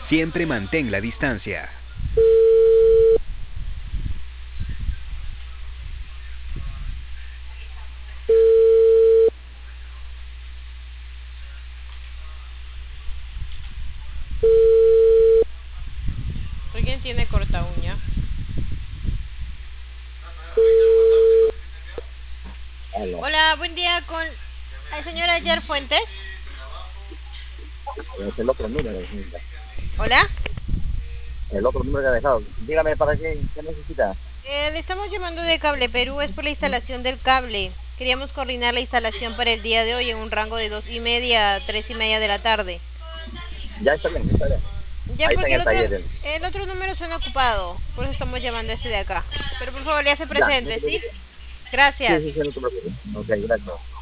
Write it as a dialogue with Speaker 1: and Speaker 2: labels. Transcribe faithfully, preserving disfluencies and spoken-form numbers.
Speaker 1: Siempre mantén la distancia.
Speaker 2: ¿Alguien tiene corta uña?
Speaker 3: Aló.
Speaker 2: Hola, buen día con el señor Ayer Fuentes.
Speaker 3: Es el otro número, señorita.
Speaker 2: Hola,
Speaker 3: El otro número que ha dejado. Dígame para qué, qué necesita.
Speaker 2: eh, le estamos llamando de Cable Perú, es por la instalación del cable. Queríamos coordinar la instalación para el día de hoy en un rango de dos y media a tres y media de la tarde.
Speaker 3: Ya está bien, está bien.
Speaker 2: Ya
Speaker 3: Ahí está
Speaker 2: porque
Speaker 3: en
Speaker 2: el
Speaker 3: el
Speaker 2: otro,
Speaker 3: taller. él.
Speaker 2: el otro número suena ocupado, por eso estamos llamando a este de acá. Pero por favor, le hace
Speaker 3: Ya, no
Speaker 2: presente,
Speaker 3: se
Speaker 2: ¿sí?
Speaker 3: preocupe. Sí,
Speaker 2: Gracias.
Speaker 3: sí, sí, no se preocupe. Ok, gracias.